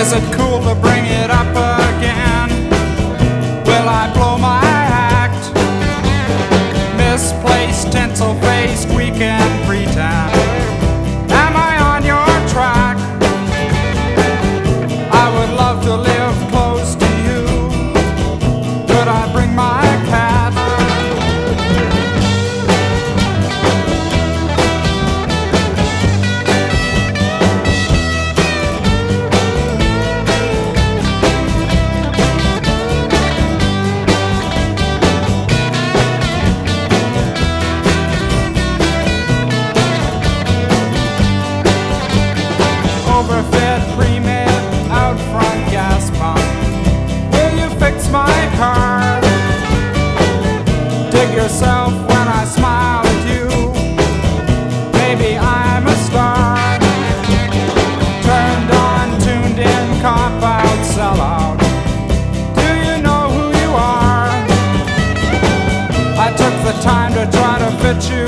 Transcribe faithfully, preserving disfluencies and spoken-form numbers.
Is it cool to bring it up again? Will I blow my act? Misplaced, tinsel-faced, weekend pretend. Am I on your track? I would love to live close to you. Could I bring my cat? Overfit, pre-med, out front gas pump. Will you fix my car? Dig yourself when I smile at you. Maybe I'm a star. Turned on, tuned in, cop out, sell out. Do you know who you are? I took the time to try to fit you